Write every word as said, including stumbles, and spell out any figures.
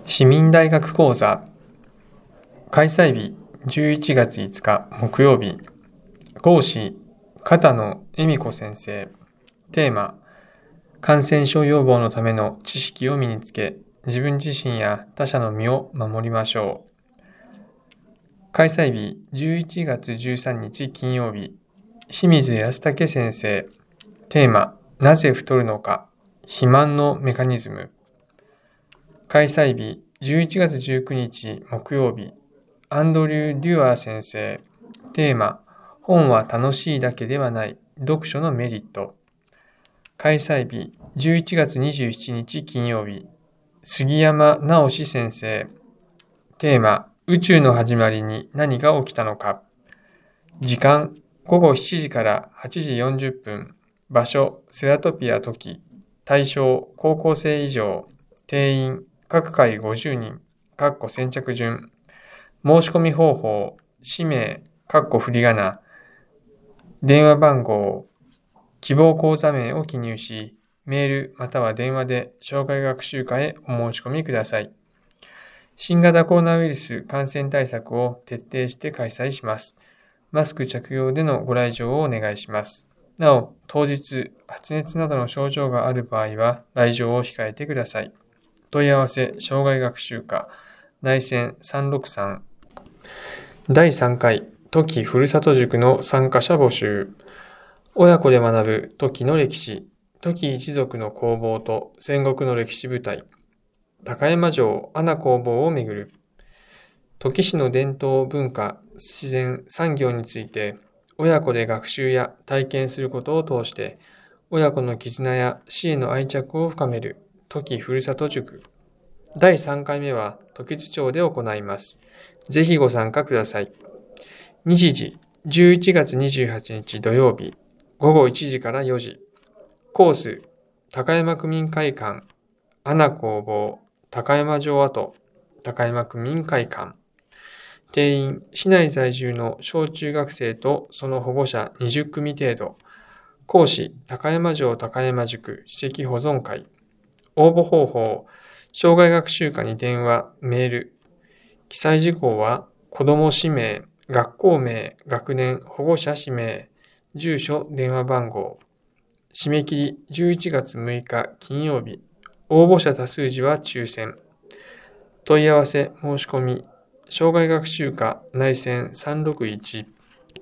市民大学講座開催日じゅういちがついつか木曜日。講師片野恵美子先生。テーマ、感染症予防のための知識を身につけ、自分自身や他者の身を守りましょう。開催日じゅういちがつじゅうさんにち金曜日。清水康武先生。テーマ、なぜ太るのか、肥満のメカニズム。開催日じゅういちがつじゅうくにち木曜日。アンドリュー・デュアー先生。テーマ、本は楽しいだけではない、読書のメリット。開催日じゅういちがつにじゅうしちにち金曜日。杉山直史先生。テーマ、宇宙の始まりに何が起きたのか。時間、ごごしちじからはちじよんじゅっぷん。場所、セラトピア時。対象、高校生以上。定員、各回ごじゅうにん。かっこ先着順。申し込み方法、氏名、かっこ振り仮名。電話番号、希望講座名を記入し、メールまたは電話で障害学習課へお申し込みください。新型コロナウイルス感染対策を徹底して開催します。マスク着用でのご来場をお願いします。なお、当日、発熱などの症状がある場合は、来場を控えてください。問い合わせ、障害学習課、内線さんろくさん。だいさんかい、トキふるさと塾の参加者募集。親子で学ぶトキの歴史、トキ一族の興亡と戦国の歴史舞台、高山城阿那工房をめぐる。トキ市の伝統文化、自然、産業について、親子で学習や体験することを通して、親子の絆や市への愛着を深めるトキふるさと塾。だいさんかいめは時津町で行います。ぜひご参加ください。日時、じゅういちがつにじゅうはちにち土曜日、ごごいちじからよじ。コース、高山区民会館、阿那工房、高山城跡、高山区民会館。定員、市内在住の小中学生とその保護者にじゅっくみ程度。講師、高山城高山塾史跡保存会。応募方法、障害学習課に電話、メール。記載事項は、子ども氏名、学校名、学年、保護者氏名、住所、電話番号。締め切りじゅういちがつむいか金曜日。応募者多数時は抽選。問い合わせ、申し込み、障害学習課内線さんろくいち。